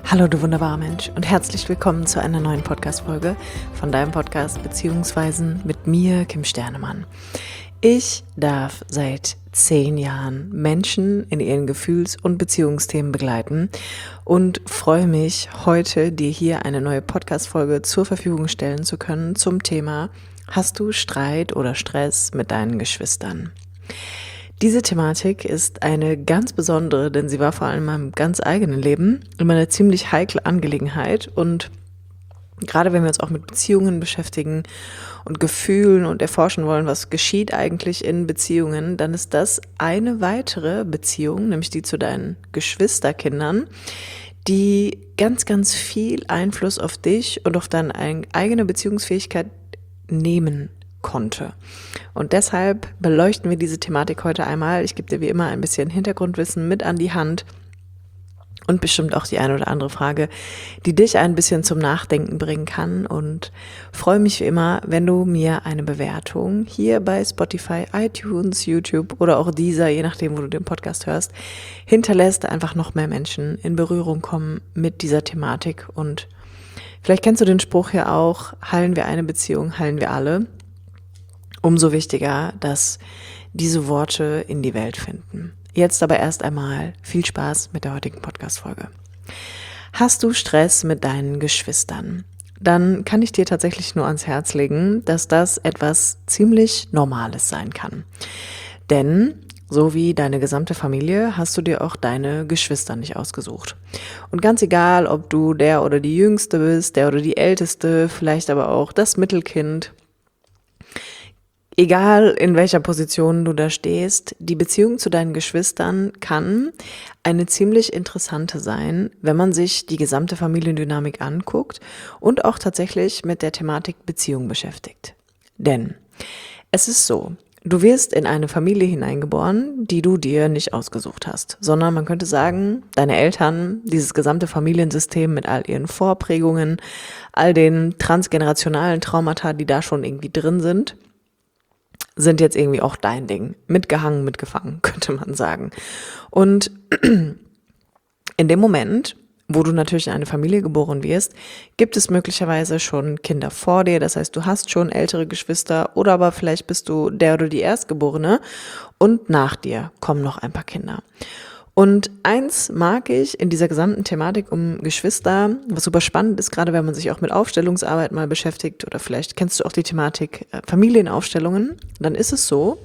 Hallo du wunderbarer Mensch und herzlich willkommen zu einer neuen Podcast-Folge von deinem Podcast Beziehungsweisen mit mir, Kim Sternemann. Ich darf seit 10 Jahren Menschen in ihren Gefühls- und Beziehungsthemen begleiten und freue mich, heute dir hier eine neue Podcast-Folge zur Verfügung stellen zu können zum Thema: Hast du Streit oder Stress mit deinen Geschwistern? Diese Thematik ist eine ganz besondere, denn sie war vor allem in meinem ganz eigenen Leben immer eine ziemlich heikle Angelegenheit. Und gerade wenn wir uns auch mit Beziehungen beschäftigen und Gefühlen und erforschen wollen, was geschieht eigentlich in Beziehungen, dann ist das eine weitere Beziehung, nämlich die zu deinen Geschwisterkindern, die ganz, ganz viel Einfluss auf dich und auf deine eigene Beziehungsfähigkeit nehmen konnte. Und deshalb beleuchten wir diese Thematik heute einmal. Ich gebe dir wie immer ein bisschen Hintergrundwissen mit an die Hand und bestimmt auch die eine oder andere Frage, die dich ein bisschen zum Nachdenken bringen kann, und freue mich wie immer, wenn du mir eine Bewertung hier bei Spotify, iTunes, YouTube oder auch Deezer, je nachdem, wo du den Podcast hörst, hinterlässt. Einfach noch mehr Menschen in Berührung kommen mit dieser Thematik. Und vielleicht kennst du den Spruch ja auch: heilen wir eine Beziehung, heilen wir alle. Umso wichtiger, dass diese Worte in die Welt finden. Jetzt aber erst einmal viel Spaß mit der heutigen Podcast-Folge. Hast du Stress mit deinen Geschwistern? Dann kann ich dir tatsächlich nur ans Herz legen, dass das etwas ziemlich Normales sein kann. Denn so wie deine gesamte Familie hast du dir auch deine Geschwister nicht ausgesucht. Und ganz egal, ob du der oder die Jüngste bist, der oder die Älteste, vielleicht aber auch das Mittelkind, egal in welcher Position du da stehst, die Beziehung zu deinen Geschwistern kann eine ziemlich interessante sein, wenn man sich die gesamte Familiendynamik anguckt und auch tatsächlich mit der Thematik Beziehung beschäftigt. Denn es ist so: Du wirst in eine Familie hineingeboren, die du dir nicht ausgesucht hast, sondern man könnte sagen, deine Eltern, dieses gesamte Familiensystem mit all ihren Vorprägungen, all den transgenerationalen Traumata, die da schon irgendwie drin sind jetzt irgendwie auch dein Ding. Mitgehangen, mitgefangen, könnte man sagen. Und in dem Moment, wo du natürlich in eine Familie geboren wirst, gibt es möglicherweise schon Kinder vor dir. Das heißt, du hast schon ältere Geschwister, oder aber vielleicht bist du der oder die Erstgeborene und nach dir kommen noch ein paar Kinder. Und eins mag ich in dieser gesamten Thematik um Geschwister, was super spannend ist, gerade wenn man sich auch mit Aufstellungsarbeit mal beschäftigt, oder vielleicht kennst du auch die Thematik Familienaufstellungen, dann ist es so,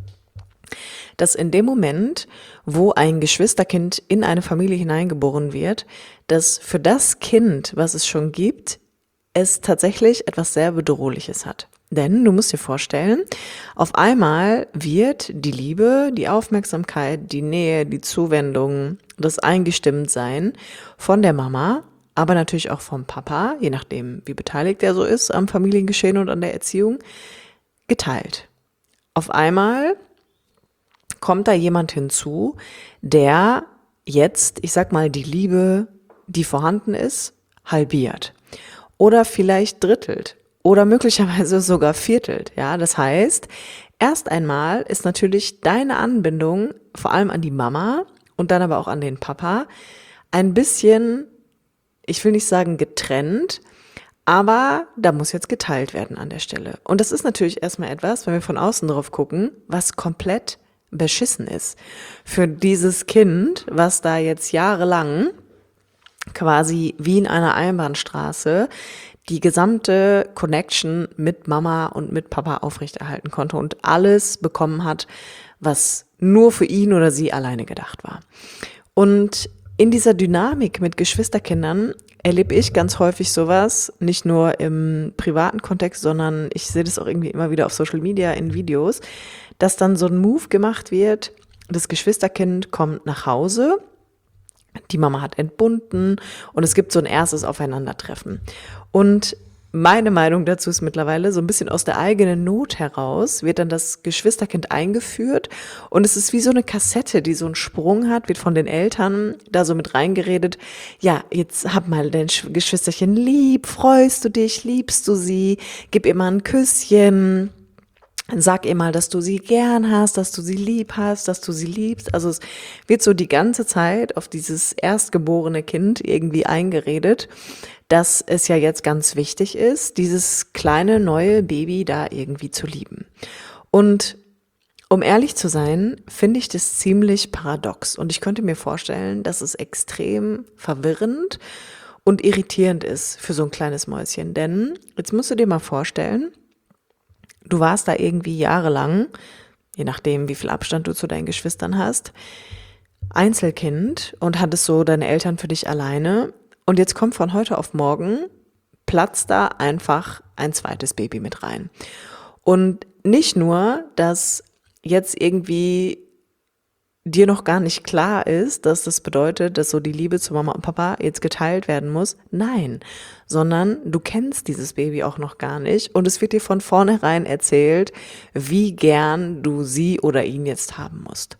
dass in dem Moment, wo ein Geschwisterkind in eine Familie hineingeboren wird, dass für das Kind, was es schon gibt, es tatsächlich etwas sehr Bedrohliches hat. Denn du musst dir vorstellen, auf einmal wird die Liebe, die Aufmerksamkeit, die Nähe, die Zuwendung, das Eingestimmtsein von der Mama, aber natürlich auch vom Papa, je nachdem wie beteiligt er so ist am Familiengeschehen und an der Erziehung, geteilt. Auf einmal kommt da jemand hinzu, der jetzt, ich sag mal, die Liebe, die vorhanden ist, halbiert. Oder vielleicht drittelt. Oder möglicherweise sogar viertelt. Ja, das heißt, erst einmal ist natürlich deine Anbindung vor allem an die Mama und dann aber auch an den Papa ein bisschen, ich will nicht sagen getrennt, aber da muss jetzt geteilt werden an der Stelle. Und das ist natürlich erstmal etwas, wenn wir von außen drauf gucken, was komplett beschissen ist für dieses Kind, was da jetzt jahrelang quasi wie in einer Einbahnstraße die gesamte Connection mit Mama und mit Papa aufrechterhalten konnte und alles bekommen hat, was nur für ihn oder sie alleine gedacht war. Und in dieser Dynamik mit Geschwisterkindern erlebe ich ganz häufig sowas, nicht nur im privaten Kontext, sondern ich sehe das auch irgendwie immer wieder auf Social Media in Videos, dass dann so ein Move gemacht wird: Das Geschwisterkind kommt nach Hause, die Mama hat entbunden und es gibt so ein erstes Aufeinandertreffen. Und meine Meinung dazu ist mittlerweile, so ein bisschen aus der eigenen Not heraus wird dann das Geschwisterkind eingeführt und es ist wie so eine Kassette, die so einen Sprung hat, wird von den Eltern da so mit reingeredet: Ja, jetzt hab mal dein Geschwisterchen lieb, freust du dich, liebst du sie, gib ihr mal ein Küsschen, Sag ihr mal, dass du sie gern hast, dass du sie lieb hast, dass du sie liebst. Also es wird so die ganze Zeit auf dieses erstgeborene Kind irgendwie eingeredet, dass es ja jetzt ganz wichtig ist, dieses kleine neue Baby da irgendwie zu lieben. Und um ehrlich zu sein, finde ich das ziemlich paradox. Und ich könnte mir vorstellen, dass es extrem verwirrend und irritierend ist für so ein kleines Mäuschen. Denn jetzt musst du dir mal vorstellen, du warst da irgendwie jahrelang, je nachdem, wie viel Abstand du zu deinen Geschwistern hast, Einzelkind und hattest so deine Eltern für dich alleine. Und jetzt kommt von heute auf morgen, platzt da einfach ein zweites Baby mit rein. Und nicht nur, dass jetzt irgendwie dir noch gar nicht klar ist, dass das bedeutet, dass so die Liebe zu Mama und Papa jetzt geteilt werden muss. Nein, sondern du kennst dieses Baby auch noch gar nicht und es wird dir von vornherein erzählt, wie gern du sie oder ihn jetzt haben musst.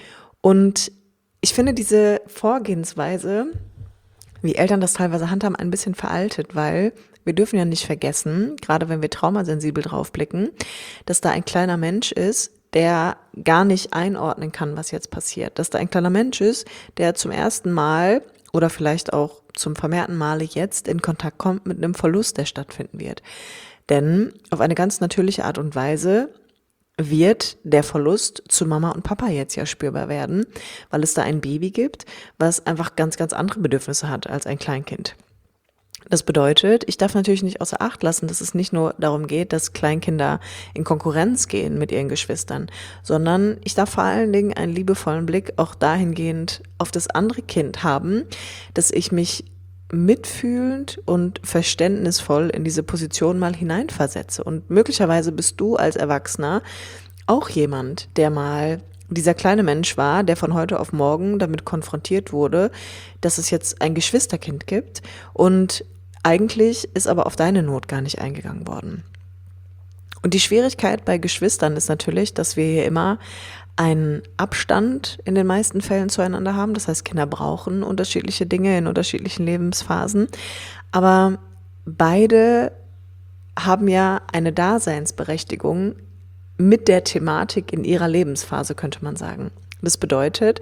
Und ich finde diese Vorgehensweise, wie Eltern das teilweise handhaben, ein bisschen veraltet, weil wir dürfen ja nicht vergessen, gerade wenn wir traumasensibel draufblicken, dass da ein kleiner Mensch ist, der gar nicht einordnen kann, was jetzt passiert. Dass da ein kleiner Mensch ist, der zum ersten Mal oder vielleicht auch zum vermehrten Male jetzt in Kontakt kommt mit einem Verlust, der stattfinden wird. Denn auf eine ganz natürliche Art und Weise wird der Verlust zu Mama und Papa jetzt ja spürbar werden, weil es da ein Baby gibt, was einfach ganz, ganz andere Bedürfnisse hat als ein Kleinkind. Das bedeutet, ich darf natürlich nicht außer Acht lassen, dass es nicht nur darum geht, dass Kleinkinder in Konkurrenz gehen mit ihren Geschwistern, sondern ich darf vor allen Dingen einen liebevollen Blick auch dahingehend auf das andere Kind haben, dass ich mich mitfühlend und verständnisvoll in diese Position mal hineinversetze. Und möglicherweise bist du als Erwachsener auch jemand, der mal dieser kleine Mensch war, der von heute auf morgen damit konfrontiert wurde, dass es jetzt ein Geschwisterkind gibt und eigentlich ist aber auf deine Not gar nicht eingegangen worden. Und die Schwierigkeit bei Geschwistern ist natürlich, dass wir hier immer einen Abstand in den meisten Fällen zueinander haben. Das heißt, Kinder brauchen unterschiedliche Dinge in unterschiedlichen Lebensphasen. Aber beide haben ja eine Daseinsberechtigung mit der Thematik in ihrer Lebensphase, könnte man sagen. Das bedeutet,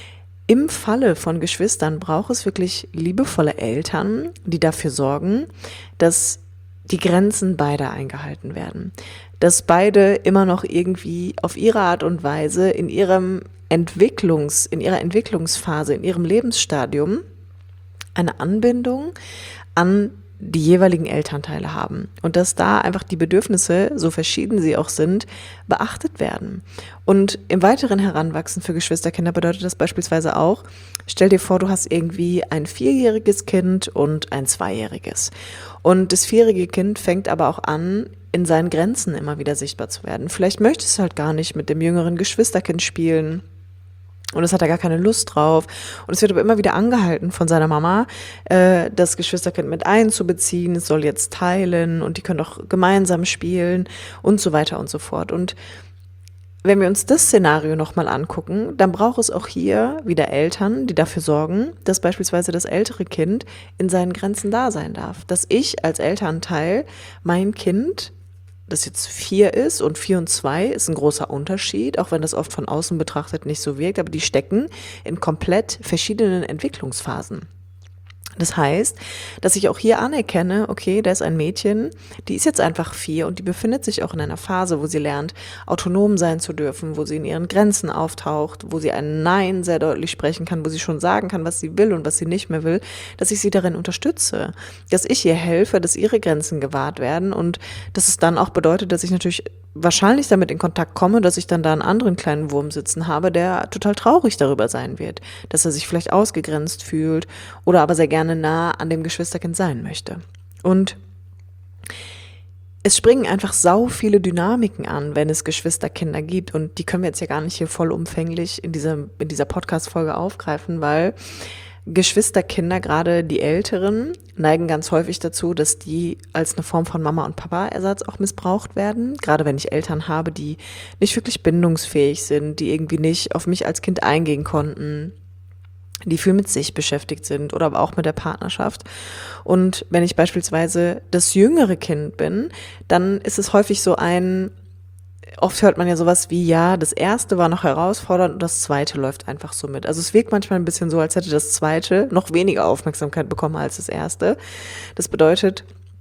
im Falle von Geschwistern braucht es wirklich liebevolle Eltern, die dafür sorgen, dass die Grenzen beider eingehalten werden. Dass beide immer noch irgendwie auf ihre Art und Weise in ihrer Entwicklungsphase, in ihrem Lebensstadium eine Anbindung an die jeweiligen Elternteile haben und dass da einfach die Bedürfnisse, so verschieden sie auch sind, beachtet werden. Und im weiteren Heranwachsen für Geschwisterkinder bedeutet das beispielsweise auch, stell dir vor, du hast irgendwie ein 4-jähriges Kind und ein 2-jähriges. Und das 4-jährige Kind fängt aber auch an, in seinen Grenzen immer wieder sichtbar zu werden. Vielleicht möchtest du halt gar nicht mit dem jüngeren Geschwisterkind spielen. Und es hat er gar keine Lust drauf. Und es wird aber immer wieder angehalten von seiner Mama, das Geschwisterkind mit einzubeziehen. Es soll jetzt teilen und die können doch gemeinsam spielen und so weiter und so fort. Und wenn wir uns das Szenario nochmal angucken, dann braucht es auch hier wieder Eltern, die dafür sorgen, dass beispielsweise das ältere Kind in seinen Grenzen da sein darf. Dass ich als Elternteil mein Kind, das jetzt 4 ist und 4 und 2 ist ein großer Unterschied, auch wenn das oft von außen betrachtet nicht so wirkt, aber die stecken in komplett verschiedenen Entwicklungsphasen. Das heißt, dass ich auch hier anerkenne, okay, da ist ein Mädchen, die ist jetzt einfach 4 und die befindet sich auch in einer Phase, wo sie lernt, autonom sein zu dürfen, wo sie in ihren Grenzen auftaucht, wo sie ein Nein sehr deutlich sprechen kann, wo sie schon sagen kann, was sie will und was sie nicht mehr will, dass ich sie darin unterstütze, dass ich ihr helfe, dass ihre Grenzen gewahrt werden und dass es dann auch bedeutet, dass ich natürlich wahrscheinlich damit in Kontakt komme, dass ich dann da einen anderen kleinen Wurm sitzen habe, der total traurig darüber sein wird, dass er sich vielleicht ausgegrenzt fühlt oder aber sehr gerne nah an dem Geschwisterkind sein möchte. Und es springen einfach sau viele Dynamiken an, wenn es Geschwisterkinder gibt und die können wir jetzt ja gar nicht hier vollumfänglich in dieser Podcast-Folge aufgreifen, weil Geschwisterkinder, gerade die Älteren, neigen ganz häufig dazu, dass die als eine Form von Mama- und Papa-Ersatz auch missbraucht werden. Gerade wenn ich Eltern habe, die nicht wirklich bindungsfähig sind, die irgendwie nicht auf mich als Kind eingehen konnten, die viel mit sich beschäftigt sind oder aber auch mit der Partnerschaft. Und wenn ich beispielsweise das jüngere Kind bin, dann ist es häufig so ein oft hört man ja sowas wie, ja, das erste war noch herausfordernd und das zweite läuft einfach so mit. Also es wirkt manchmal ein bisschen so, als hätte das zweite noch weniger Aufmerksamkeit bekommen als das erste. Das bedeutet,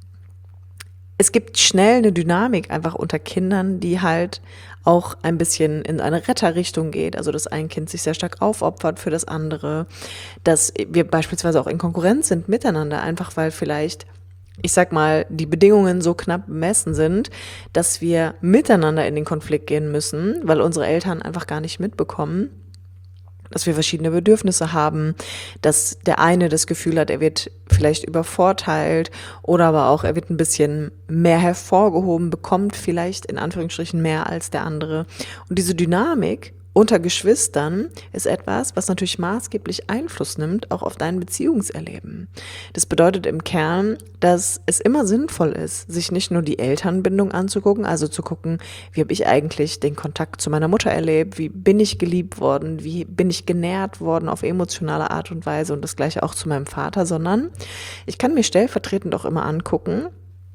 es gibt schnell eine Dynamik einfach unter Kindern, die halt auch ein bisschen in eine Retterrichtung geht. Also dass ein Kind sich sehr stark aufopfert für das andere, dass wir beispielsweise auch in Konkurrenz sind miteinander, einfach weil vielleicht, ich sag mal, die Bedingungen so knapp bemessen sind, dass wir miteinander in den Konflikt gehen müssen, weil unsere Eltern einfach gar nicht mitbekommen, dass wir verschiedene Bedürfnisse haben, dass der eine das Gefühl hat, er wird vielleicht übervorteilt oder aber auch, er wird ein bisschen mehr hervorgehoben, bekommt vielleicht in Anführungsstrichen mehr als der andere. Und diese Dynamik unter Geschwistern ist etwas, was natürlich maßgeblich Einfluss nimmt, auch auf dein Beziehungserleben. Das bedeutet im Kern, dass es immer sinnvoll ist, sich nicht nur die Elternbindung anzugucken, also zu gucken, wie habe ich eigentlich den Kontakt zu meiner Mutter erlebt, wie bin ich geliebt worden, wie bin ich genährt worden auf emotionale Art und Weise und das gleiche auch zu meinem Vater, sondern ich kann mir stellvertretend auch immer angucken,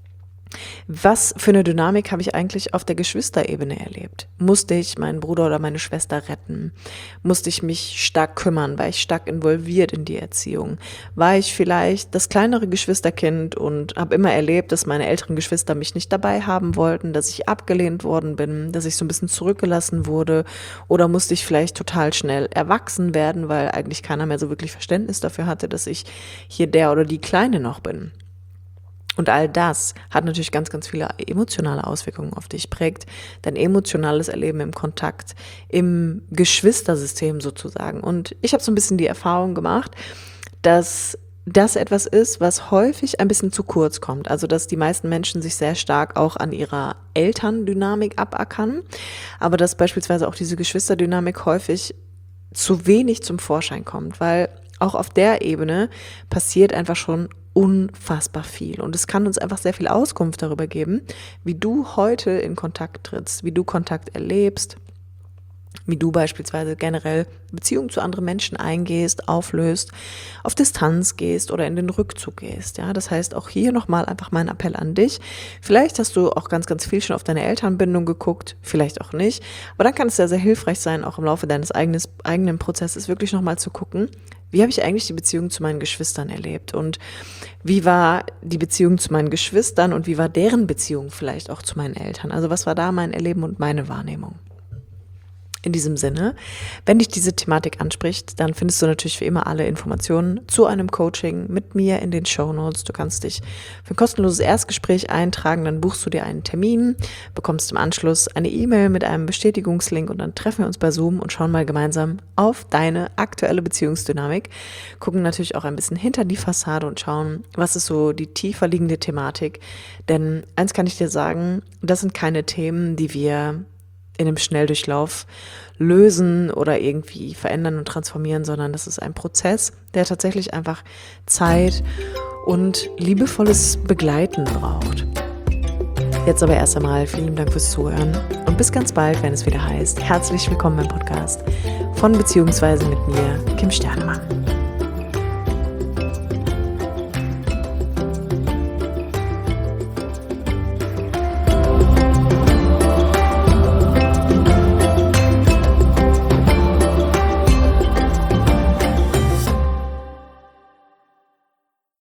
was für eine Dynamik habe ich eigentlich auf der Geschwisterebene erlebt? Musste ich meinen Bruder oder meine Schwester retten? Musste ich mich stark kümmern? War ich stark involviert in die Erziehung? War ich vielleicht das kleinere Geschwisterkind und habe immer erlebt, dass meine älteren Geschwister mich nicht dabei haben wollten, dass ich abgelehnt worden bin, dass ich so ein bisschen zurückgelassen wurde? Oder musste ich vielleicht total schnell erwachsen werden, weil eigentlich keiner mehr so wirklich Verständnis dafür hatte, dass ich hier der oder die Kleine noch bin? Und all das hat natürlich ganz, ganz viele emotionale Auswirkungen auf dich, prägt dein emotionales Erleben im Kontakt, im Geschwistersystem sozusagen. Und ich habe so ein bisschen die Erfahrung gemacht, dass das etwas ist, was häufig ein bisschen zu kurz kommt. Also, dass die meisten Menschen sich sehr stark auch an ihrer Elterndynamik abackern, aber dass beispielsweise auch diese Geschwisterdynamik häufig zu wenig zum Vorschein kommt, weil auch auf der Ebene passiert einfach schon unfassbar viel. Und es kann uns einfach sehr viel Auskunft darüber geben, wie du heute in Kontakt trittst, wie du Kontakt erlebst, wie du beispielsweise generell Beziehungen zu anderen Menschen eingehst, auflöst, auf Distanz gehst oder in den Rückzug gehst. Ja, das heißt auch hier nochmal einfach mein Appell an dich. Vielleicht hast du auch ganz, ganz viel schon auf deine Elternbindung geguckt, vielleicht auch nicht. Aber dann kann es sehr, sehr hilfreich sein, auch im Laufe deines eigenen Prozesses wirklich nochmal zu gucken, wie habe ich eigentlich die Beziehung zu meinen Geschwistern erlebt und wie war die Beziehung zu meinen Geschwistern und wie war deren Beziehung vielleicht auch zu meinen Eltern? Also was war da mein Erleben und meine Wahrnehmung? In diesem Sinne, wenn dich diese Thematik anspricht, dann findest du natürlich wie immer alle Informationen zu einem Coaching mit mir in den Shownotes. Du kannst dich für ein kostenloses Erstgespräch eintragen, dann buchst du dir einen Termin, bekommst im Anschluss eine E-Mail mit einem Bestätigungslink und dann treffen wir uns bei Zoom und schauen mal gemeinsam auf deine aktuelle Beziehungsdynamik, gucken natürlich auch ein bisschen hinter die Fassade und schauen, was ist so die tiefer liegende Thematik. Denn eins kann ich dir sagen, das sind keine Themen, die wir in einem Schnelldurchlauf lösen oder irgendwie verändern und transformieren, sondern das ist ein Prozess, der tatsächlich einfach Zeit und liebevolles Begleiten braucht. Jetzt aber erst einmal vielen Dank fürs Zuhören und bis ganz bald, wenn es wieder heißt, herzlich willkommen beim Podcast von beziehungsweise mit mir, Kim Sternemann.